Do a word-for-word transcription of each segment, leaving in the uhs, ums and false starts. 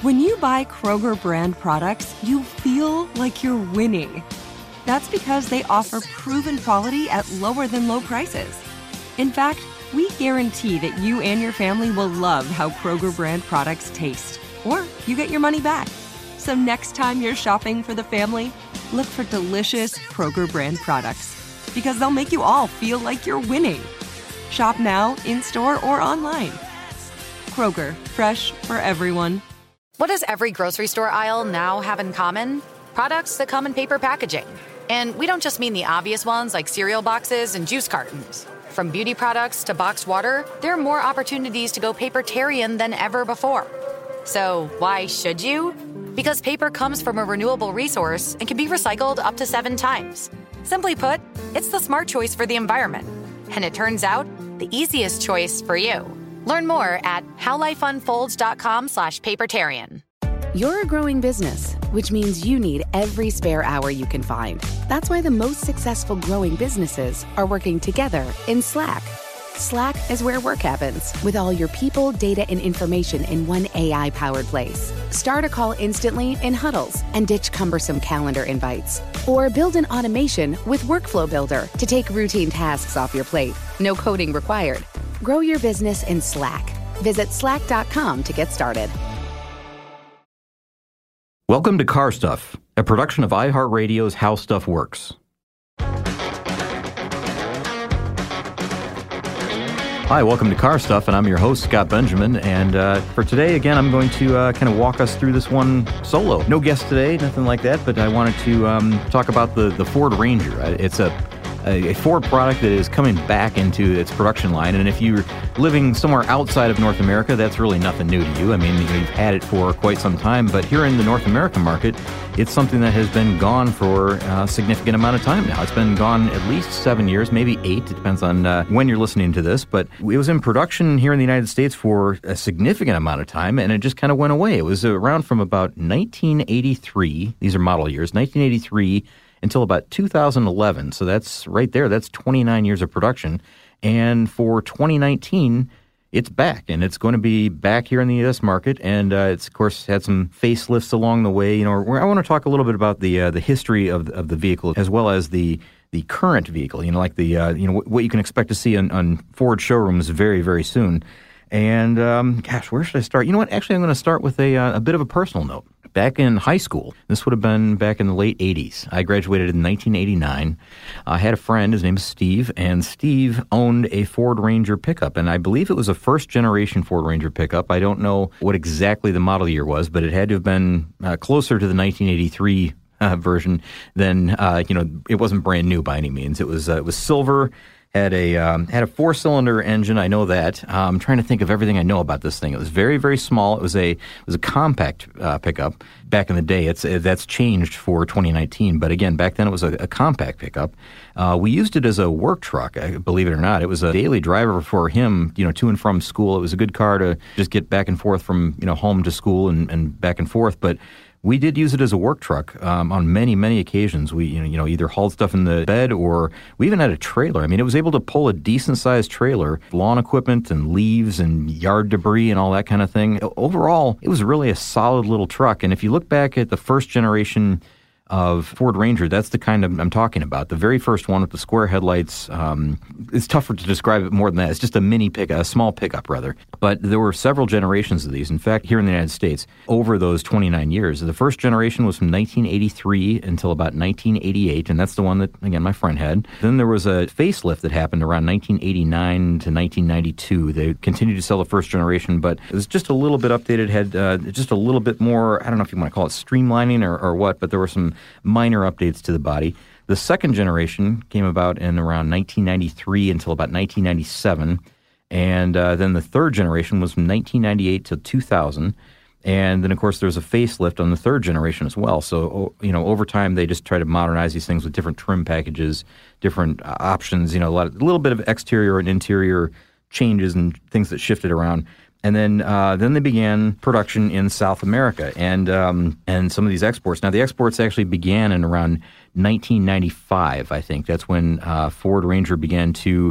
When you buy Kroger brand products, you feel like you're winning. That's because they offer proven quality at lower than low prices. In fact, we guarantee that you and your family will love how Kroger brand products taste, or you get your money back. So next time you're shopping for the family, look for delicious Kroger brand products, because they'll make you all feel like you're winning. Shop now, in-store, or online. Kroger, fresh for everyone. What does every grocery store aisle now have in common? Products that come in paper packaging. And we don't just mean the obvious ones like cereal boxes and juice cartons. From beauty products to boxed water, there are more opportunities to go papertarian than ever before. So why should you? Because paper comes from a renewable resource and can be recycled up to seven times. Simply put, it's the smart choice for the environment. And it turns out, the easiest choice for you. Learn more at howlifeunfolds.com slash papertarian. You're a growing business, which means you need every spare hour you can find. That's why the most successful growing businesses are working together in Slack. Slack is where work happens, with all your people, data, and information in one A I-powered place. Start a call instantly in huddles and ditch cumbersome calendar invites. Or build an automation with Workflow Builder to take routine tasks off your plate. No coding required. Grow your business in Slack. Visit slack dot com to get started. Welcome to Car Stuff, a production of iHeartRadio's How Stuff Works. Hi, welcome to Car Stuff, and I'm your host, Scott Benjamin. And uh, for today, again, I'm going to uh, kind of walk us through this one solo. No guest today, nothing like that, but I wanted to um, talk about the, the Ford Ranger. It's a a Ford product that is coming back into its production line. And if you're living somewhere outside of North America, that's really nothing new to you. I mean, you know, you've had it for quite some time, but here in the North American market, it's something that has been gone for a significant amount of time now. It's been gone at least seven years, maybe eight. It depends on uh, when you're listening to this, but it was in production here in the United States for a significant amount of time, and it just kind of went away. It was around from about nineteen eighty-three, these are model years, nineteen eighty-three until about two thousand eleven. So that's right there. That's twenty-nine years of production. And for twenty nineteen, it's back, and it's going to be back here in the U S market. And uh, it's, of course, had some facelifts along the way. You know, I want to talk a little bit about the uh, the history of of the vehicle as well as the the current vehicle. You know, like the uh, you know what you can expect to see on, on Ford showrooms very, very soon. And um, gosh, where should I start? You know what? Actually, I'm going to start with a uh, a bit of a personal note. Back in high school, this would have been back in the late eighties. I graduated in nineteen eighty-nine. I had a friend, his name is Steve, and Steve owned a Ford Ranger pickup, and I believe it was a first-generation Ford Ranger pickup. I don't know what exactly the model year was, but it had to have been uh, closer to the nineteen eighty-three uh, version than, uh, you know, it wasn't brand new by any means. It was uh, it was silver. Had a um, had a four-cylinder engine. I know that. Uh, I'm trying to think of everything I know about this thing. It was very, very small. It was a it was a compact uh, pickup back in the day. It's it, that's changed for twenty nineteen. But again, back then it was a, a compact pickup. Uh, we used it as a work truck. I, believe it or not, it was a daily driver for him. You know, to and from school. It was a good car to just get back and forth from you know home to school and, and back and forth. But we did use it as a work truck um, on many, many occasions. We, you know, you know, either hauled stuff in the bed or we even had a trailer. I mean, it was able to pull a decent-sized trailer, lawn equipment and leaves and yard debris and all that kind of thing. Overall, it was really a solid little truck. And if you look back at the first generation of Ford Ranger, that's the kind of I'm talking about. The very first one with the square headlights. Um, it's tougher to describe it more than that. It's just a mini pickup, a small pickup rather. But there were several generations of these. In fact, here in the United States, over those twenty-nine years, the first generation was from nineteen eighty-three until about nineteen eighty-eight, and that's the one that again my friend had. Then there was a facelift that happened around nineteen eighty-nine to nineteen ninety-two. They continued to sell the first generation, but it was just a little bit updated. Had uh, just a little bit more. I don't know if you want to call it streamlining or, or what, but there were some minor updates to the body. The second generation came about in around nineteen ninety-three until about nineteen ninety-seven, and uh, then the third generation was from nineteen ninety-eight to two thousand, and then, of course, there was a facelift on the third generation as well. So, you know, over time, they just try to modernize these things with different trim packages, different uh, options, you know, a, lot of, a little bit of exterior and interior changes and things that shifted around. And then uh, then they began production in South America and um, and some of these exports. Now, the exports actually began in around nineteen ninety-five, I think. That's when uh, Ford Ranger began to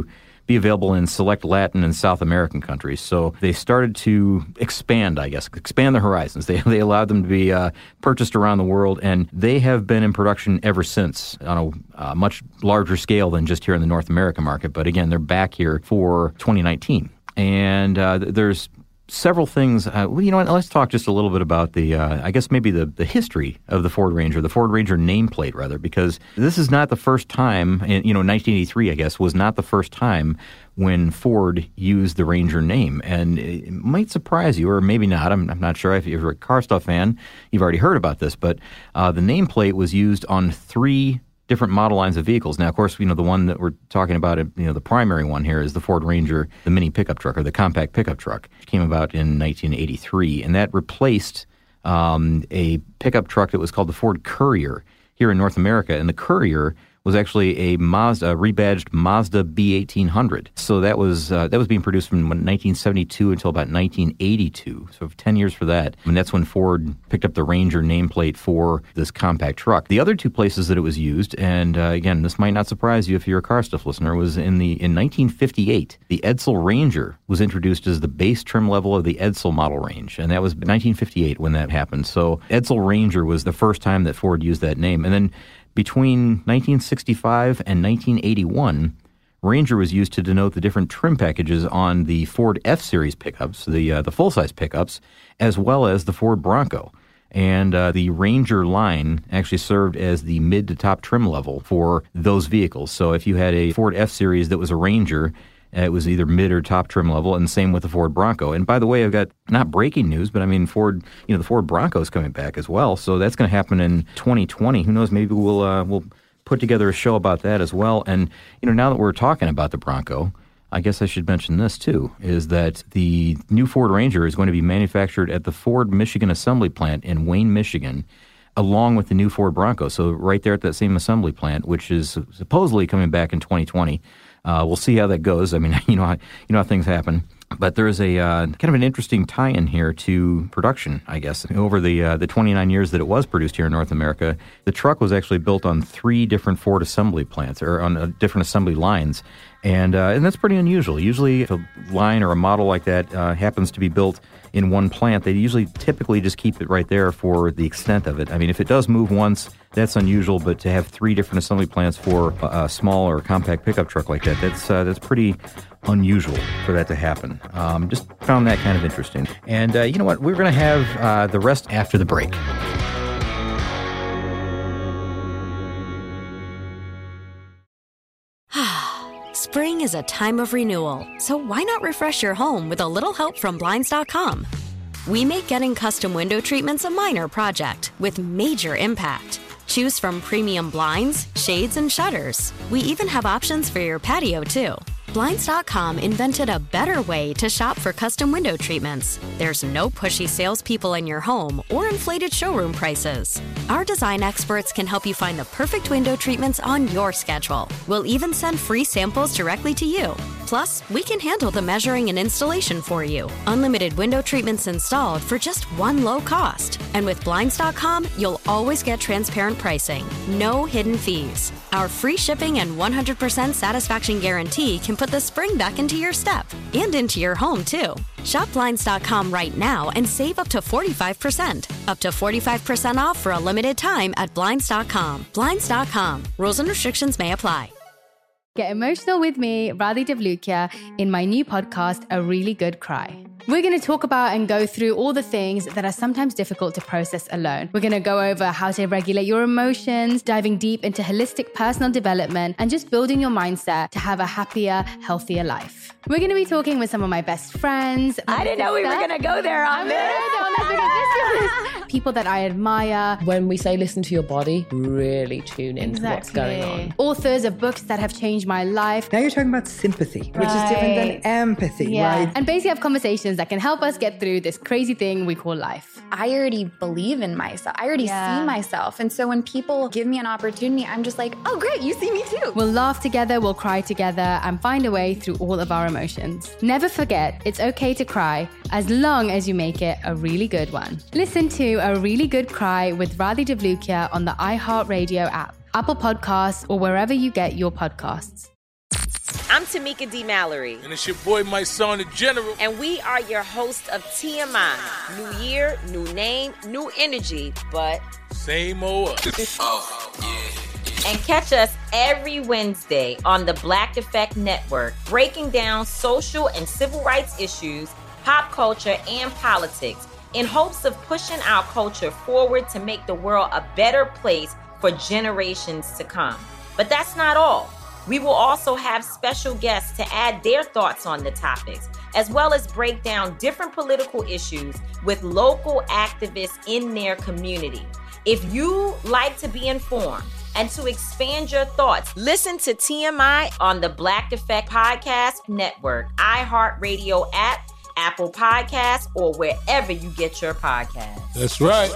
be available in select Latin and South American countries. So they started to expand, I guess, expand their horizons. They they allowed them to be uh, purchased around the world, and they have been in production ever since on a uh, much larger scale than just here in the North American market. But again, they're back here for twenty nineteen. And uh, there's several things. Uh, well, you know what? Let's talk just a little bit about the, uh, I guess maybe the, the history of the Ford Ranger, the Ford Ranger nameplate, rather, because this is not the first time, you know, nineteen eighty-three, I guess, was not the first time when Ford used the Ranger name. And it might surprise you, or maybe not. I'm, I'm not sure. If you're a Car Stuff fan, you've already heard about this, but uh, the nameplate was used on three different model lines of vehicles. Now, of course, you know, the one that we're talking about, you know, the primary one here is the Ford Ranger, the mini pickup truck, or the compact pickup truck, which came about in nineteen eighty-three, and that replaced um, a pickup truck that was called the Ford Courier here in North America, and the Courier was actually a Mazda, a rebadged Mazda B eighteen hundred. So that was uh, that was being produced from nineteen seventy-two until about nineteen eighty-two. So ten years for that. And that's when Ford picked up the Ranger nameplate for this compact truck. The other two places that it was used, and uh, again, this might not surprise you if you're a Car Stuff listener, was in the in nineteen fifty-eight. The Edsel Ranger was introduced as the base trim level of the Edsel model range, and that was nineteen fifty-eight when that happened. So Edsel Ranger was the first time that Ford used that name. And then between nineteen sixty-five and nineteen eighty-one, Ranger was used to denote the different trim packages on the Ford F-Series pickups, the uh, the full-size pickups, as well as the Ford Bronco. And uh, the Ranger line actually served as the mid to top trim level for those vehicles. So if you had a Ford F-Series that was a Ranger, it was either mid or top trim level, and same with the Ford Bronco. And by the way, I've got not breaking news, but I mean Ford, you know, the Ford Bronco is coming back as well. So that's going to happen in twenty twenty. Who knows? Maybe we'll uh, we'll put together a show about that as well. And you know, now that we're talking about the Bronco, I guess I should mention this too: is that the new Ford Ranger is going to be manufactured at the Ford Michigan Assembly Plant in Wayne, Michigan, along with the new Ford Bronco. So right there at that same assembly plant, which is supposedly coming back in twenty twenty. Uh, we'll see how that goes. I mean, you know how, you know how things happen. But there is a uh, kind of an interesting tie-in here to production, I guess. Over the uh, the twenty-nine years that it was produced here in North America, the truck was actually built on three different Ford assembly plants, or on uh, different assembly lines. And uh, and that's pretty unusual. Usually if a line or a model like that uh, happens to be built in one plant, they usually typically just keep it right there for the extent of it. I mean, if it does move once, that's unusual, but to have three different assembly plants for a, a small or compact pickup truck like that, that's uh, that's pretty unusual for that to happen. Um, just found that kind of interesting. And uh, you know what? We're going to have uh, the rest after the break. Spring is a time of renewal, so why not refresh your home with a little help from Blinds dot com? We make getting custom window treatments a minor project with major impact. Choose from premium blinds, shades, and shutters. We even have options for your patio, too. Blinds dot com invented a better way to shop for custom window treatments. There's no pushy salespeople in your home or inflated showroom prices. Our design experts can help you find the perfect window treatments on your schedule. We'll even send free samples directly to you. Plus, we can handle the measuring and installation for you. Unlimited window treatments installed for just one low cost. And with Blinds dot com, you'll always get transparent pricing. No hidden fees. Our free shipping and one hundred percent satisfaction guarantee can put the spring back into your step and into your home, too. Shop Blinds dot com right now and save up to forty-five percent. Up to forty-five percent off for a limited time at Blinds dot com. Blinds dot com. Rules and restrictions may apply. Get emotional with me, Radhi Devlukia, in my new podcast, A Really Good Cry. We're going to talk about and go through all the things that are sometimes difficult to process alone. We're going to go over how to regulate your emotions, diving deep into holistic personal development, and just building your mindset to have a happier, healthier life. We're going to be talking with some of my best friends. I didn't know we were going to go there on this. People that I admire. When we say listen to your body, really tune into exactly. what's going on. Authors of books that have changed my life. Now you're talking about sympathy, right. which is different than empathy, yeah. right? And basically have conversations that can help us get through this crazy thing we call life. I already believe in myself. I already yeah. see myself. And so when people give me an opportunity, I'm just like, oh, great, you see me too. We'll laugh together, we'll cry together, and find a way through all of our emotions. Never forget, it's okay to cry, as long as you make it a really good one. Listen to A Really Good Cry with Radhi Devlukia on the iHeartRadio app, Apple Podcasts, or wherever you get your podcasts. I'm Tamika D. Mallory. And it's your boy, my son, the General. And we are your hosts of T M I. New year, new name, new energy, but... same old us. Oh, yeah. And catch us every Wednesday on the Black Effect Network, breaking down social and civil rights issues, pop culture, and politics in hopes of pushing our culture forward to make the world a better place for generations to come. But that's not all. We will also have special guests to add their thoughts on the topics, as well as break down different political issues with local activists in their community. If you like to be informed and to expand your thoughts, listen to T M I on the Black Effect Podcast Network, iHeartRadio app, Apple Podcasts, or wherever you get your podcasts. That's right.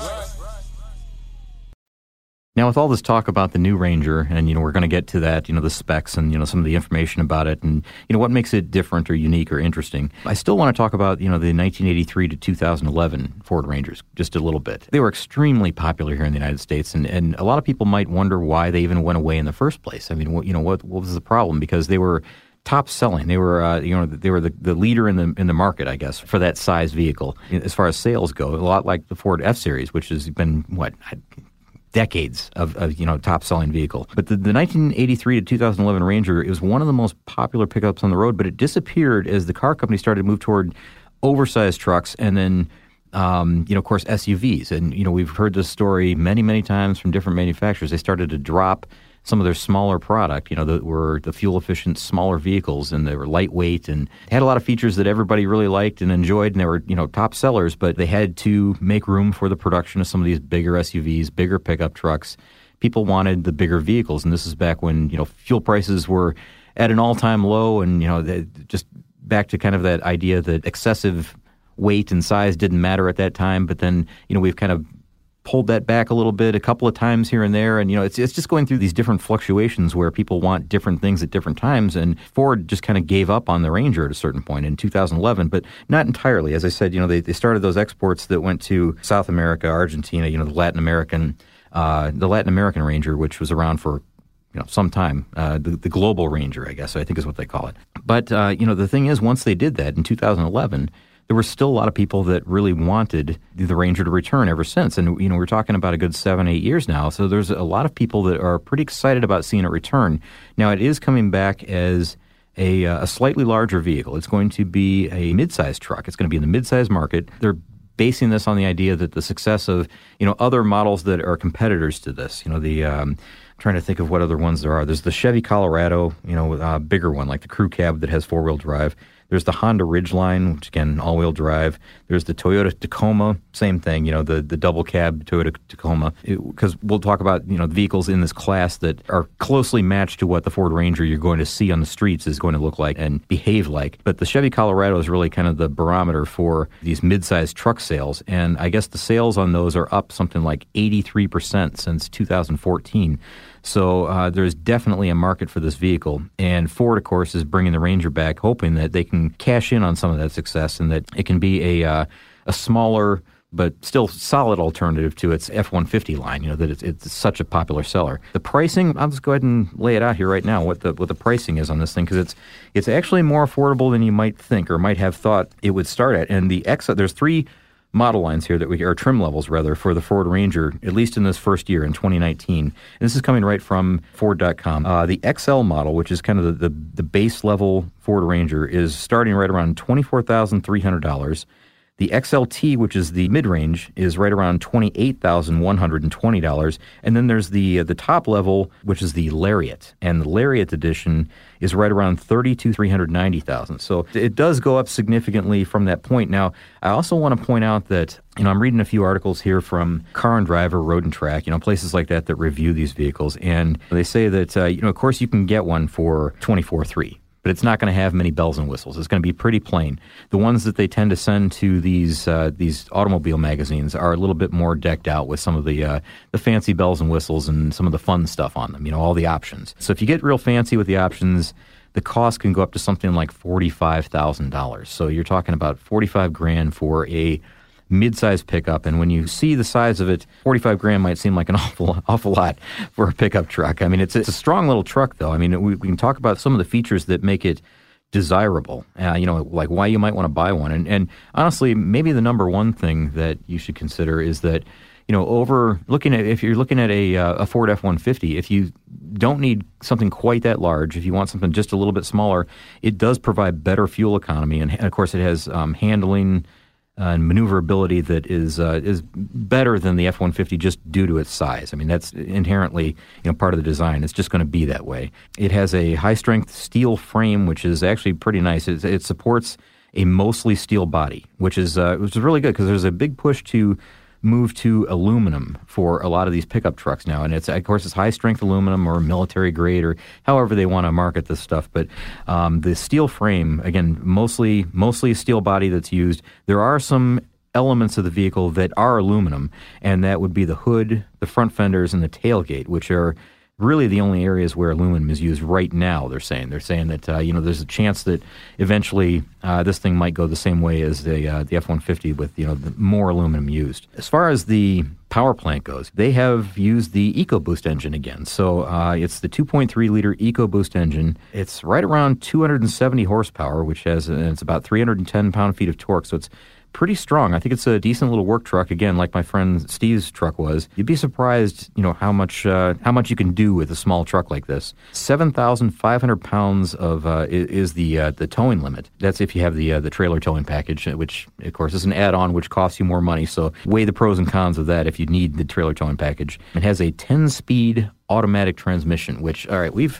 Now, with all this talk about the new Ranger, and, you know, we're going to get to that, you know, the specs and, you know, some of the information about it and, you know, what makes it different or unique or interesting. I still want to talk about, you know, the nineteen eighty-three to two thousand eleven Ford Rangers just a little bit. They were extremely popular here in the United States, and, and a lot of people might wonder why they even went away in the first place. I mean, what, you know, what, what was the problem? Because they were top selling. They were, uh, you know, they were the, the leader in the in the market, I guess, for that size vehicle. As far as sales go, a lot like the Ford F-Series, which has been, what, I, decades of, of, you know, top-selling vehicle. But the, the nineteen eighty-three to two thousand eleven Ranger, it was one of the most popular pickups on the road, but it disappeared as the car company started to move toward oversized trucks and then, um, you know, of course, S U Vs. And, you know, we've heard this story many, many times from different manufacturers. They started to drop some of their smaller product, you know, that were the fuel-efficient, smaller vehicles, and they were lightweight and had a lot of features that everybody really liked and enjoyed, and they were, you know, top sellers, but they had to make room for the production of some of these bigger S U Vs, bigger pickup trucks. People wanted the bigger vehicles, and this is back when, you know, fuel prices were at an all-time low, and, you know, they, just back to kind of that idea that excessive weight and size didn't matter at that time, but then, you know, we've kind of pulled that back a little bit a couple of times here and there. And, you know, it's it's just going through these different fluctuations where people want different things at different times. And Ford just kind of gave up on the Ranger at a certain point in two thousand eleven, but not entirely. As I said, you know, they, they started those exports that went to South America, Argentina, you know, the Latin American, uh, the Latin American Ranger, which was around for, you know, some time, uh, the, the Global Ranger, I guess, I think is what they call it. But, uh, you know, the thing is, once they did that in two thousand eleven, there were still a lot of people that really wanted the Ranger to return ever since. And, you know, we're talking about a good seven, eight years now. So there's a lot of people that are pretty excited about seeing it return. Now, it is coming back as a, uh, a slightly larger vehicle. It's going to be a mid-size truck. It's going to be in the mid-size market. They're basing this on the idea that the success of, you know, other models that are competitors to this, you know, the... Um, I'm trying to think of what other ones there are. There's the Chevy Colorado, you know, uh, bigger one, like the crew cab that has four-wheel drive. There's the Honda Ridgeline, which, again, all-wheel drive. There's the Toyota Tacoma, same thing, you know, the, the double cab Toyota Tacoma. Because we'll talk about, you know, vehicles in this class that are closely matched to what the Ford Ranger you're going to see on the streets is going to look like and behave like. But the Chevy Colorado is really kind of the barometer for these mid-sized truck sales. And I guess the sales on those are up something like eighty-three percent since two thousand fourteen. So uh, there's definitely a market for this vehicle. And Ford, of course, is bringing the Ranger back, hoping that they can cash in on some of that success and that it can be a uh, a smaller but still solid alternative to its F one fifty line, you know, that it's, it's such a popular seller. The pricing, I'll just go ahead and lay it out here right now, what the what the pricing is on this thing, because it's it's actually more affordable than you might think or might have thought it would start at. And the X, there's three model lines here that we, or trim levels rather, for the Ford Ranger, at least in this first year in twenty nineteen. And this is coming right from Ford dot com. Uh, the X L model, which is kind of the, the, the base level Ford Ranger, is starting right around twenty-four thousand three hundred dollars. The X L T, which is the mid-range, is right around twenty-eight thousand one hundred twenty dollars. And then there's the uh, the top level, which is the Lariat. And the Lariat edition is right around thirty-two thousand three hundred ninety dollars. So it does go up significantly from that point. Now, I also want to point out that, you know, I'm reading a few articles here from Car and Driver, Road and Track, you know, places like that that review these vehicles. And they say that, uh, you know, of course you can get one for twenty-four thousand three hundred dollars. But it's not going to have many bells and whistles. It's going to be pretty plain. The ones that they tend to send to these uh, these automobile magazines are a little bit more decked out with some of the uh, the fancy bells and whistles and some of the fun stuff on them, you know, all the options. So if you get real fancy with the options, the cost can go up to something like forty-five thousand dollars. So you're talking about forty-five grand for a mid-sized pickup. And when you see the size of it, forty-five grand might seem like an awful, awful lot for a pickup truck. I mean, it's, it's a strong little truck, though. I mean, we, we can talk about some of the features that make it desirable, uh, you know, like why you might want to buy one. And, and honestly, maybe the number one thing that you should consider is that, you know, over looking at, if you're looking at a, uh, a Ford F one fifty, if you don't need something quite that large, if you want something just a little bit smaller, it does provide better fuel economy. And, and of course, it has um, handling uh, and maneuverability that is uh, is better than the F one fifty just due to its size. I mean, that's inherently, you know, part of the design. It's just going to be that way. It has a high-strength steel frame, which is actually pretty nice. It, it supports a mostly steel body, which is uh, which is really good because there's a big push to move to aluminum for a lot of these pickup trucks now. And it's, of course, it's high-strength aluminum or military grade or however they want to market this stuff. But um, the steel frame, again, mostly mostly a steel body that's used. There are some elements of the vehicle that are aluminum, and that would be the hood, the front fenders, and the tailgate, which are really the only areas where aluminum is used right now, they're saying. They're saying that, uh, you know, there's a chance that eventually uh, this thing might go the same way as the uh, the F one fifty with, you know, the more aluminum used. As far as the power plant goes, they have used the EcoBoost engine again. So uh, it's the two point three liter EcoBoost engine. It's right around two hundred seventy horsepower, which has, uh, it's about three hundred ten pound-feet of torque. So it's pretty strong. I think it's a decent little work truck. Again, like my friend Steve's truck was. You'd be surprised, you know, how much uh, how much you can do with a small truck like this. seven thousand five hundred pounds of uh, is the uh, the towing limit. That's if you have the uh, the trailer towing package, which of course is an add-on, which costs you more money. So weigh the pros and cons of that if you need the trailer towing package. It has a ten-speed automatic transmission. Which, all right, we've.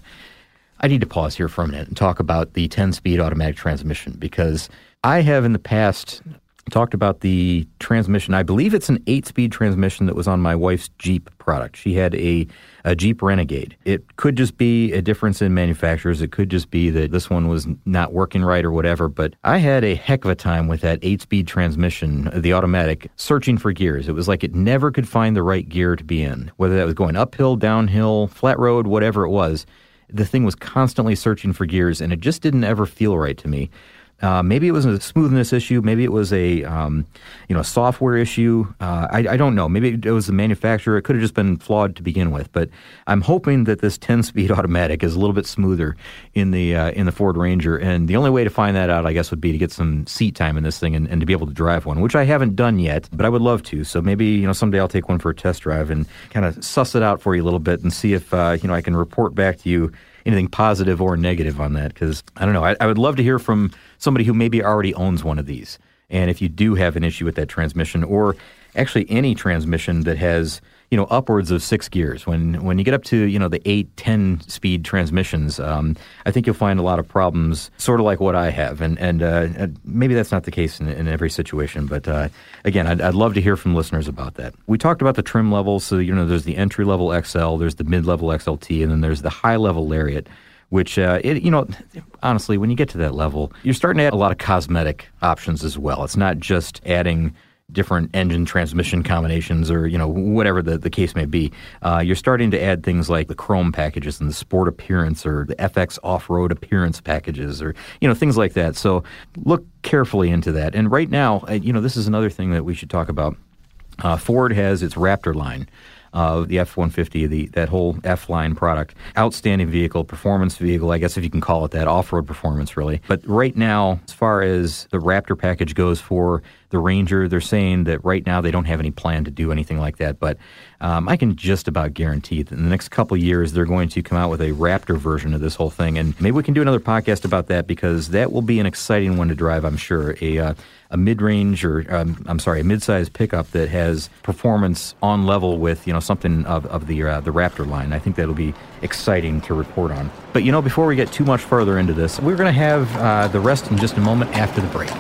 I need to pause here for a minute and talk about the ten-speed automatic transmission because I have in the past talked about the transmission. I believe it's an eight-speed transmission that was on my wife's Jeep product. She had a, a Jeep Renegade. It could just be a difference in manufacturers. It could just be that this one was not working right or whatever. But I had a heck of a time with that eight-speed transmission, the automatic, searching for gears. It was like it never could find the right gear to be in, whether that was going uphill, downhill, flat road, whatever it was. The thing was constantly searching for gears, and it just didn't ever feel right to me. Uh, maybe it was a smoothness issue. Maybe it was a um, you know software issue. Uh, I, I don't know. Maybe it was the manufacturer. It could have just been flawed to begin with. But I'm hoping that this ten-speed automatic is a little bit smoother in the uh, in the Ford Ranger. And the only way to find that out, I guess, would be to get some seat time in this thing and, and to be able to drive one, which I haven't done yet, but I would love to. So maybe you know someday I'll take one for a test drive and kind of suss it out for you a little bit and see if uh, you know I can report back to you anything positive or negative on that, because I don't know. I, I would love to hear from somebody who maybe already owns one of these. And if you do have an issue with that transmission, or actually any transmission that has, you know, upwards of six gears, when when you get up to, you know, the eight, ten speed transmissions, um, I think you'll find a lot of problems, sort of like what I have. And and uh, maybe that's not the case in, in every situation. But uh, again, I'd, I'd love to hear from listeners about that. We talked about the trim levels. So, you know, there's the entry level X L, there's the mid level X L T, and then there's the high level Lariat. Which, uh, it, you know, honestly, when you get to that level, you're starting to add a lot of cosmetic options as well. It's not just adding different engine transmission combinations or, you know, whatever the, the case may be. Uh, you're starting to add things like the chrome packages and the sport appearance or the F X off-road appearance packages or, you know, things like that. So look carefully into that. And right now, you know, this is another thing that we should talk about. Uh, Ford has its Raptor line. Uh, the F one fifty, the that whole F-line product. Outstanding vehicle, performance vehicle, I guess if you can call it that, off-road performance, really. But right now, as far as the Raptor package goes for the Ranger, they're saying that right now they don't have any plan to do anything like that. But um, I can just about guarantee that in the next couple of years, they're going to come out with a Raptor version of this whole thing. And maybe we can do another podcast about that, because that will be an exciting one to drive, I'm sure. A uh, a mid-range or, um, I'm sorry, a mid-sized pickup that has performance on level with, you know, something of, of the uh, the Raptor line. I think that'll be exciting to report on. But, you know, before we get too much further into this, we're going to have uh, the rest in just a moment after the break.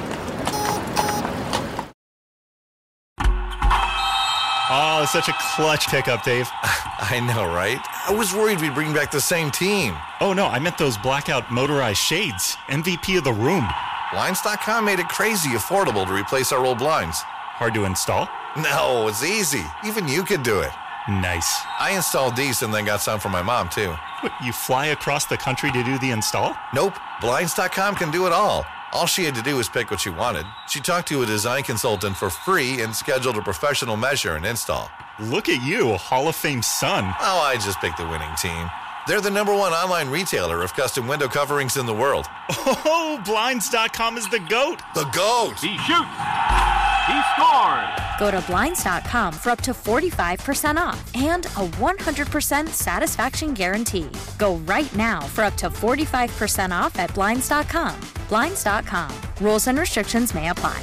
Oh, it's such a clutch pickup, Dave. I know, right? I was worried we'd bring back the same team. Oh, no, I meant those blackout motorized shades. M V P of the room. Blinds dot com made it crazy affordable to replace our old blinds. Hard to install? No, it's easy. Even you could do it. Nice. I installed these and then got some for my mom, too. What, you fly across the country to do the install? Nope. Blinds dot com can do it all. All she had to do was pick what she wanted. She talked to a design consultant for free and scheduled a professional measure and install. Look at you, Hall of Fame son. Oh, I just picked the winning team. They're the number one online retailer of custom window coverings in the world. Oh, Blinds dot com is the GOAT. The GOAT. He shoots. He scored. Go to Blinds dot com for up to forty-five percent off and a one hundred percent satisfaction guarantee. Go right now for up to forty-five percent off at Blinds dot com. Blinds dot com. Rules and restrictions may apply.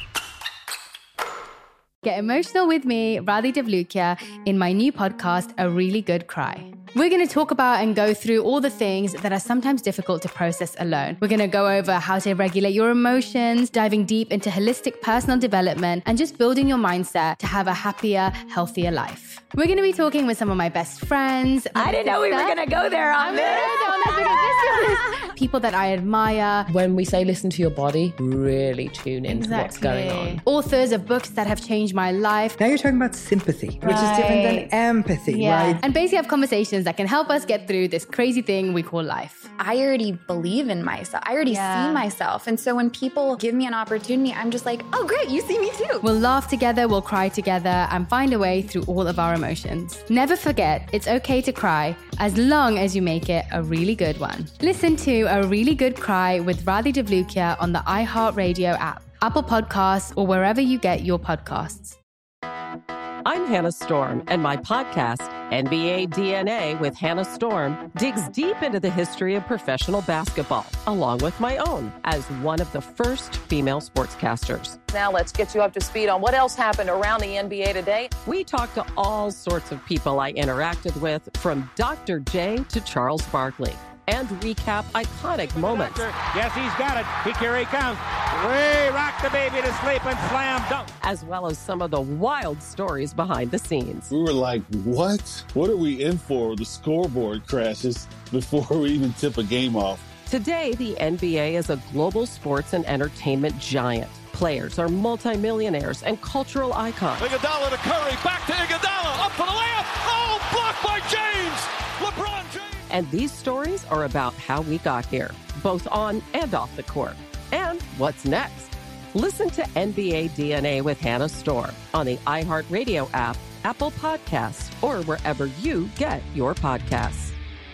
Get emotional with me, Radhi Devlukia, in my new podcast, A Really Good Cry. We're going to talk about and go through all the things that are sometimes difficult to process alone. We're going to go over how to regulate your emotions, diving deep into holistic personal development, and just building your mindset to have a happier, healthier life. We're going to be talking with some of my best friends. I didn't know we were going to go there on this. People that I admire. When we say listen to your body, really tune into Exactly. what's going on. Authors of books that have changed my life. Now you're talking about sympathy, which Right. is different than empathy, Yeah. right? And basically have conversations that can help us get through this crazy thing we call life. I already believe in myself. I already Yeah. see myself. And so when people give me an opportunity, I'm just like, oh, great, you see me too. We'll laugh together, we'll cry together, and find a way through all of our emotions. Never forget, it's okay to cry as long as you make it a really good one. Listen to A Really Good Cry with Radhi Devlukia on the iHeartRadio app, Apple Podcasts, or wherever you get your podcasts. I'm Hannah Storm, and my podcast, N B A D N A with Hannah Storm, digs deep into the history of professional basketball, along with my own, as one of the first female sportscasters. Now let's get you up to speed on what else happened around the N B A today. We talk to all sorts of people I interacted with, from Doctor J to Charles Barkley, and recap iconic moments. Yes, he's got it. He, here he comes. Way rock the baby to sleep and slam dunk. As well as some of the wild stories behind the scenes. We were like, what? What are we in for? The scoreboard crashes before we even tip a game off. Today, the N B A is a global sports and entertainment giant. Players are multimillionaires and cultural icons. Iguodala to Curry, back to Iguodala, up for the layup. Oh, blocked by James. LeBron James. And these stories are about how we got here, both on and off the court. And what's next? Listen to N B A D N A with Hannah Storm on the iHeartRadio app, Apple Podcasts, or wherever you get your podcasts.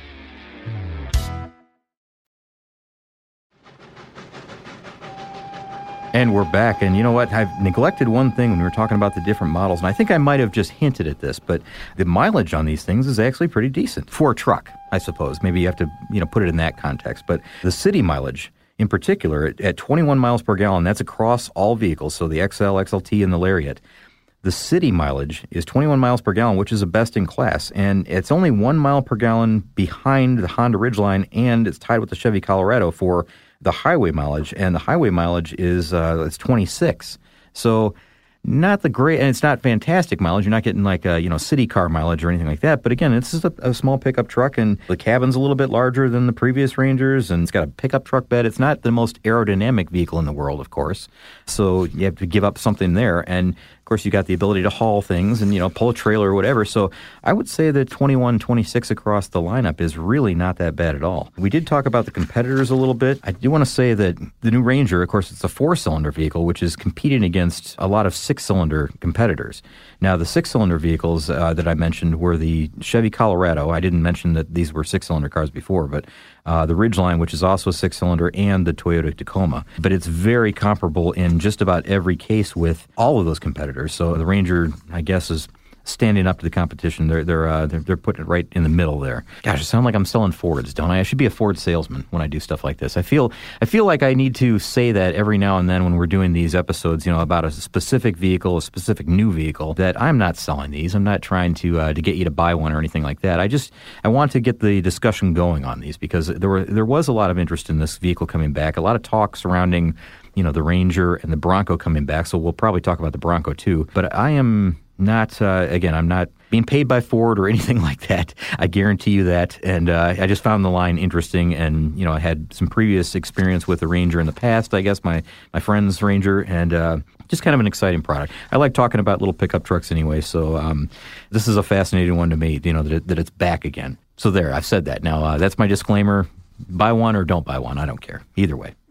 And we're back. And you know what? I've neglected one thing when we were talking about the different models. And I think I might have just hinted at this, but the mileage on these things is actually pretty decent for a truck, I suppose. Maybe you have to, you know, put it in that context. But the city mileage in particular, at, at twenty-one miles per gallon, that's across all vehicles. So the X L, X L T, and the Lariat. The city mileage is twenty-one miles per gallon, which is a best in class. And it's only one mile per gallon behind the Honda Ridgeline, and it's tied with the Chevy Colorado for the highway mileage, and the highway mileage is uh, it's twenty-six. So not the great, and it's not fantastic mileage. You're not getting like a, you know, city car mileage or anything like that. But again, this is a, a small pickup truck, and the cabin's a little bit larger than the previous Rangers, and it's got a pickup truck bed. It's not the most aerodynamic vehicle in the world, of course. So you have to give up something there. And of course, you got the ability to haul things and, you know, pull a trailer or whatever. So I would say that twenty-one, twenty-six across the lineup is really not that bad at all. We did talk about the competitors a little bit. I do want to say that the new Ranger, of course, it's a four-cylinder vehicle, which is competing against a lot of six-cylinder competitors. Now, the six-cylinder vehicles uh, that I mentioned were the Chevy Colorado. I didn't mention that these were six-cylinder cars before, but uh, the Ridgeline, which is also a six-cylinder, and the Toyota Tacoma. But it's very comparable in just about every case with all of those competitors. So the Ranger, I guess, is standing up to the competition. They're they're uh, they're, they're putting it right in the middle there. Gosh, I sound like I'm selling Fords, don't I? I should be a Ford salesman when I do stuff like this. I feel I feel like I need to say that every now and then when we're doing these episodes, you know, about a specific vehicle, a specific new vehicle, that I'm not selling these. I'm not trying to uh, to get you to buy one or anything like that. I just I want to get the discussion going on these because there were there was a lot of interest in this vehicle coming back, a lot of talk surrounding, you know, the Ranger and the Bronco coming back. So we'll probably talk about the Bronco too. But I am not, uh, again, I'm not being paid by Ford or anything like that. I guarantee you that. And uh, I just found the line interesting. And, you know, I had some previous experience with the Ranger in the past, I guess, my, my friend's Ranger. And uh, just kind of an exciting product. I like talking about little pickup trucks anyway. So um, this is a fascinating one to me, you know, that, it, that it's back again. So there, I've said that. Now, uh, that's my disclaimer. Buy one or don't buy one. I don't care. Either way.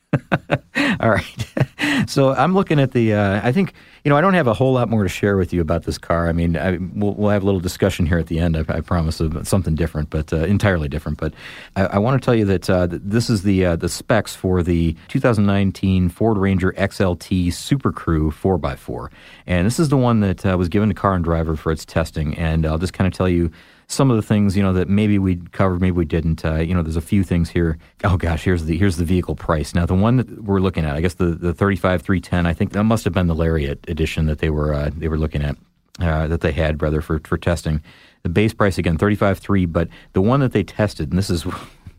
All right. So I'm looking at the, uh, I think, you know, I don't have a whole lot more to share with you about this car. I mean, I, we'll, we'll have a little discussion here at the end, I, I promise, of something different, but uh, entirely different. But I, I want to tell you that uh, this is the uh, the specs for the two thousand nineteen Ford Ranger X L T Super Crew four by four. And this is the one that uh, was given to Car and Driver for its testing. And I'll just kind of tell you some of the things, you know, that maybe we covered, maybe we didn't. Uh, you know, there's a few things here. Oh gosh, here's the here's the vehicle price. Now, the one that we're looking at, I guess the the thirty-five three ten. I think that must have been the Lariat edition that they were uh, they were looking at, uh, that they had rather for for testing. The base price again, thirty-five three, but the one that they tested, and this is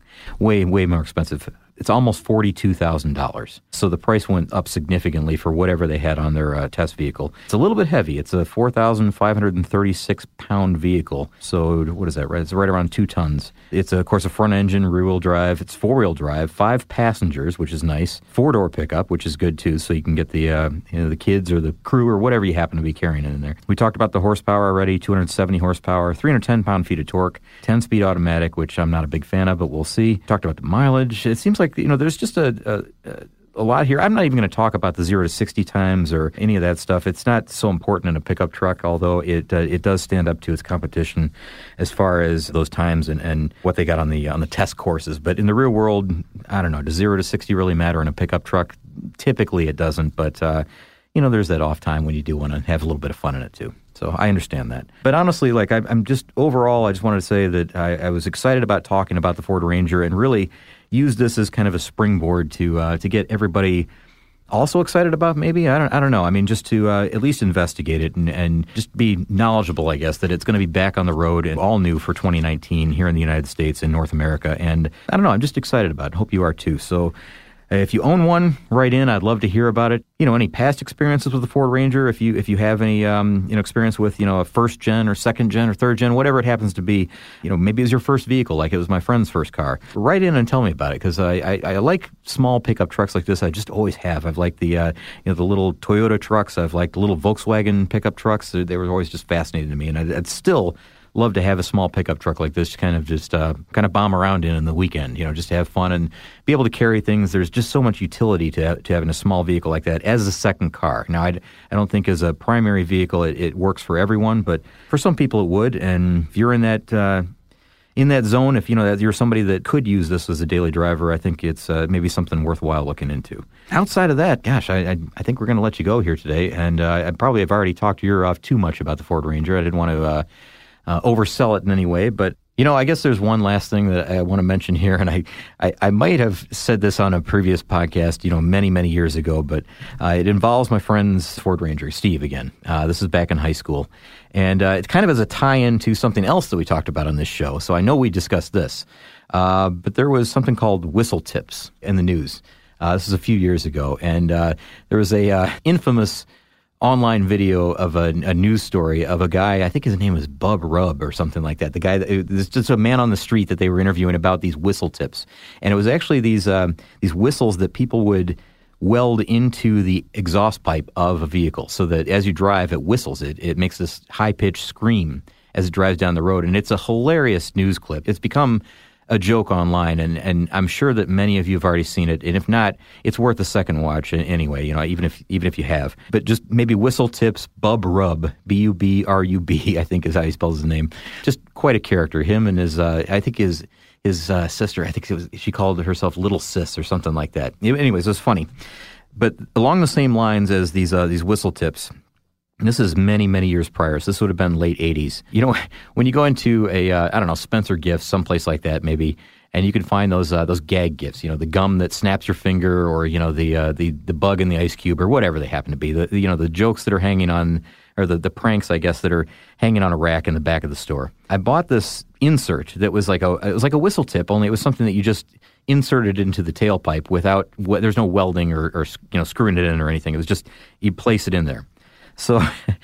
way way more expensive. It's almost forty-two thousand dollars. So the price went up significantly for whatever they had on their uh, test vehicle. It's a little bit heavy. It's a four thousand five hundred thirty-six pound vehicle. So what is that, right? It's right around two tons. It's, a, of course, a front engine, rear-wheel drive. It's four-wheel drive, five passengers, which is nice. Four-door pickup, which is good, too, so you can get the uh, you know, the kids or the crew or whatever you happen to be carrying in there. We talked about the horsepower already, two hundred seventy horsepower, three hundred ten pound-feet of torque, ten-speed automatic, which I'm not a big fan of, but we'll see. Talked about the mileage. It seems like, you know, there's just a, a, a lot here. I'm not even going to talk about the zero to sixty times or any of that stuff. It's not so important in a pickup truck, although it uh, it does stand up to its competition as far as those times and, and what they got on the on the test courses. But in the real world, I don't know, does zero to sixty really matter in a pickup truck? Typically it doesn't, but uh, you know, there's that off time when you do want to have a little bit of fun in it too. So I understand that. But honestly, like I, I'm just overall, I just wanted to say that I, I was excited about talking about the Ford Ranger and really use this as kind of a springboard to uh, to get everybody also excited about maybe, I don't I don't know. I mean, just to uh, at least investigate it and, and just be knowledgeable, I guess, that it's going to be back on the road and all new for twenty nineteen here in the United States and North America. And I don't know, I'm just excited about it. Hope you are too. So if you own one, write in. I'd love to hear about it. You know, any past experiences with the Ford Ranger, if you if you have any um, you know, experience with, you know, a first gen or second gen or third gen, whatever it happens to be, you know, maybe it was your first vehicle like it was my friend's first car. Write in and tell me about it because I, I, I like small pickup trucks like this. I just always have. I've liked the, uh, you know, the little Toyota trucks. I've liked the little Volkswagen pickup trucks. They, they were always just fascinating to me. And I'd, I'd still love to have a small pickup truck like this to kind of just uh, kind of bomb around in in the weekend, you know, just to have fun and be able to carry things. There's just so much utility to to having a small vehicle like that as a second car. Now, I, I don't think as a primary vehicle it, it works for everyone, but for some people it would. And if you're in that uh, in that zone, if you know that you're somebody that could use this as a daily driver, I think it's uh, maybe something worthwhile looking into. Outside of that, gosh, I I, I think we're going to let you go here today, and uh, I probably have already talked your ear off too much about the Ford Ranger. I didn't want to Uh, Uh, oversell it in any way, but you know, I guess there's one last thing that I want to mention here, and I, I, I might have said this on a previous podcast, you know, many, many years ago, but uh, it involves my friend's Ford Ranger, Steve, again. Uh, this is back in high school, and uh, it's kind of as a tie-in to something else that we talked about on this show, so I know we discussed this, uh, but there was something called whistle tips in the news. Uh, this is a few years ago, and uh, there was a uh, infamous online video of a, a news story of a guy, I think his name was Bub Rub or something like that. The guy, that, it was just a man on the street that they were interviewing about these whistle tips. And it was actually these um, these whistles that people would weld into the exhaust pipe of a vehicle so that as you drive, it whistles. It, it makes this high-pitched scream as it drives down the road. And it's a hilarious news clip. It's become a joke online, and, and I'm sure that many of you have already seen it. And if not, it's worth a second watch anyway, you know, even if even if you have. But just maybe whistle tips, Bub Rub, B U B R U B, I think is how he spells his name. Just quite a character. Him and his, uh, I think his his uh, sister, I think it was, she called herself Little Sis or something like that. Anyways, it was funny. But along the same lines as these uh, these whistle tips, and this is many, many years prior, so this would have been late eighties. You know, when you go into a, uh, I don't know, Spencer Gifts, someplace like that maybe, and you can find those uh, those gag gifts, you know, the gum that snaps your finger or, you know, the uh, the the bug in the ice cube or whatever they happen to be. The, you know, the jokes that are hanging on, or the, the pranks, I guess, that are hanging on a rack in the back of the store. I bought this insert that was like a, it was like a whistle tip, only it was something that you just inserted into the tailpipe without, there's no welding or, or, you know, screwing it in or anything. It was just, you place it in there. So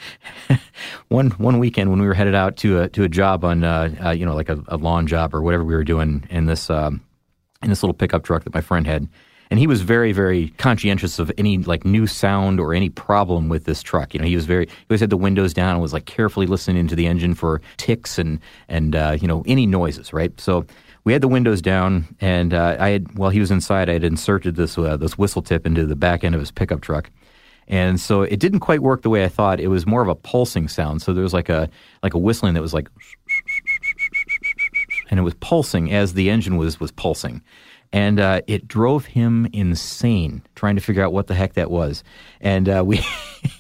one one weekend when we were headed out to a to a job on uh, uh, you know, like a, a lawn job or whatever we were doing in this um, in this little pickup truck that my friend had, and he was very very conscientious of any like new sound or any problem with this truck. You know, he was very he always had the windows down and was like carefully listening to the engine for ticks and and uh, you know, any noises, right? So we had the windows down, and uh, I had, while he was inside, I had inserted this uh, this whistle tip into the back end of his pickup truck. And so it didn't quite work the way I thought. It was more of a pulsing sound. So there was like a like a whistling that was like, and it was pulsing as the engine was was pulsing. And uh, it drove him insane trying to figure out what the heck that was. And uh, we,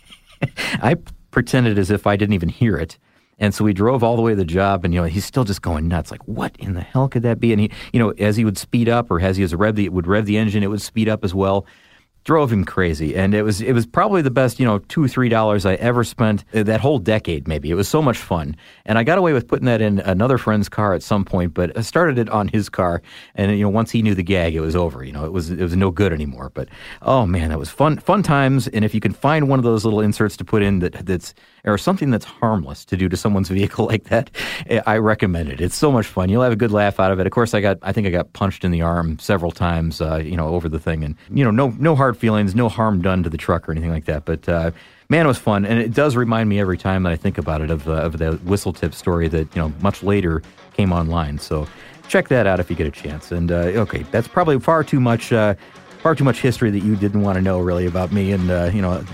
I pretended as if I didn't even hear it. And so we drove all the way to the job, and, you know, he's still just going nuts. Like, what in the hell could that be? And he, you know, as he would speed up or as he was rev the, would rev the engine, it would speed up as well. Drove him crazy, and it was it was probably the best, you know, two or three dollars I ever spent that whole decade. Maybe it was so much fun, and I got away with putting that in another friend's car at some point. But I started it on his car, and you know, once he knew the gag, it was over. You know, it was it was no good anymore. But oh man, that was fun fun times. And if you can find one of those little inserts to put in that that's or something that's harmless to do to someone's vehicle like that, I recommend it. It's so much fun. You'll have a good laugh out of it. Of course, I got I think I got punched in the arm several times, uh, you know, over the thing, and you know, no no hard feelings, no harm done to the truck or anything like that. But uh, man, it was fun, and it does remind me every time that I think about it of uh, of the whistle tip story that, you know, much later came online. So check that out if you get a chance. And uh, okay, that's probably far too much uh, far too much history that you didn't want to know really about me and uh, you know,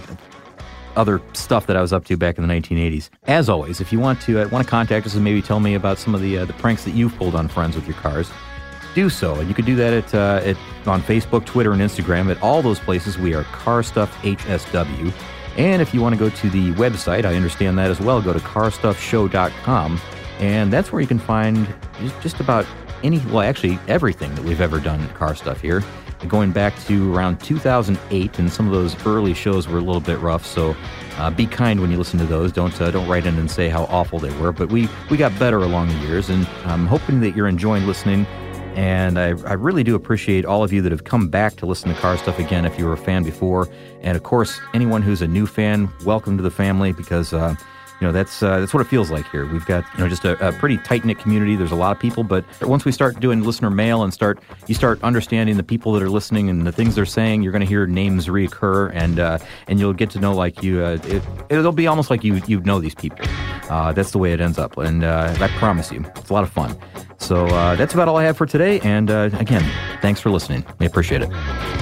other stuff that I was up to back in the nineteen eighties. As always, if you want to uh, want to contact us and maybe tell me about some of the uh, the pranks that you've pulled on friends with your cars, do so. And you can do that at, uh, at on Facebook, Twitter, and Instagram. At all those places, we are Car Stuff H S W. And if you want to go to the website, I understand that as well, go to car stuff show dot com. And that's where you can find just about any, well, actually everything that we've ever done at Car Stuff here, going back to around two thousand eight, and some of those early shows were a little bit rough, so uh, be kind when you listen to those. Don't uh, don't write in and say how awful they were, but we, we got better along the years, and I'm hoping that you're enjoying listening. And I, I really do appreciate all of you that have come back to listen to Car Stuff again if you were a fan before. And, of course, anyone who's a new fan, welcome to the family, because, uh, you know, that's uh, that's what it feels like here. We've got, you know, just a, a pretty tight-knit community. There's a lot of people, but once we start doing listener mail and start, you start understanding the people that are listening and the things they're saying, you're going to hear names reoccur, and uh, and you'll get to know, like, you, uh, it, it'll be almost like you, you know these people. Uh, that's the way it ends up, and uh, I promise you, it's a lot of fun. So uh, that's about all I have for today. And uh, again, thanks for listening. I appreciate it.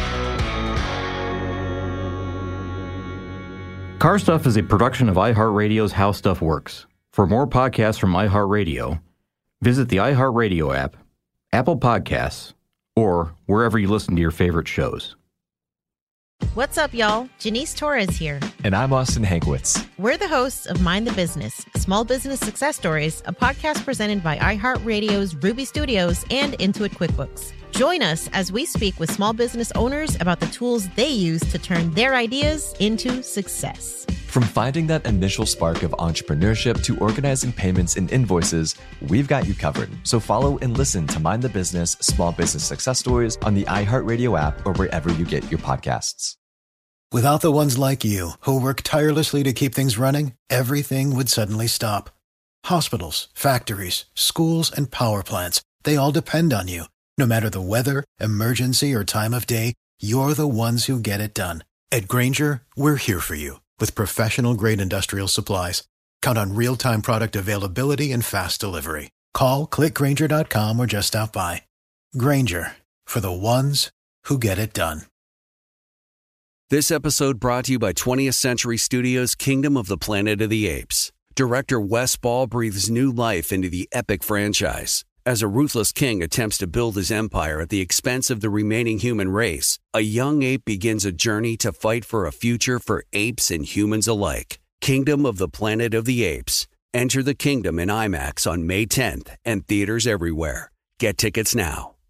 Car Stuff is a production of iHeartRadio's How Stuff Works. For more podcasts from iHeartRadio, visit the iHeartRadio app, Apple Podcasts, or wherever you listen to your favorite shows. What's up, y'all? Janice Torres here. And I'm Austin Hankwitz. We're the hosts of Mind the Business, Small Business Success Stories, a podcast presented by iHeartRadio's Ruby Studios and Intuit QuickBooks. Join us as we speak with small business owners about the tools they use to turn their ideas into success. From finding that initial spark of entrepreneurship to organizing payments and invoices, we've got you covered. So follow and listen to Mind the Business, Small Business Success Stories on the iHeartRadio app or wherever you get your podcasts. Without the ones like you, who work tirelessly to keep things running, everything would suddenly stop. Hospitals, factories, schools, and power plants, they all depend on you. No matter the weather, emergency, or time of day, you're the ones who get it done. At Grainger, we're here for you with professional-grade industrial supplies. Count on real-time product availability and fast delivery. Call, click Grainger dot com, or just stop by. Grainger, for the ones who get it done. This episode brought to you by twentieth Century Studios' Kingdom of the Planet of the Apes. Director Wes Ball breathes new life into the epic franchise. As a ruthless king attempts to build his empire at the expense of the remaining human race, a young ape begins a journey to fight for a future for apes and humans alike. Kingdom of the Planet of the Apes. Enter the kingdom in IMAX on May tenth and theaters everywhere. Get tickets now.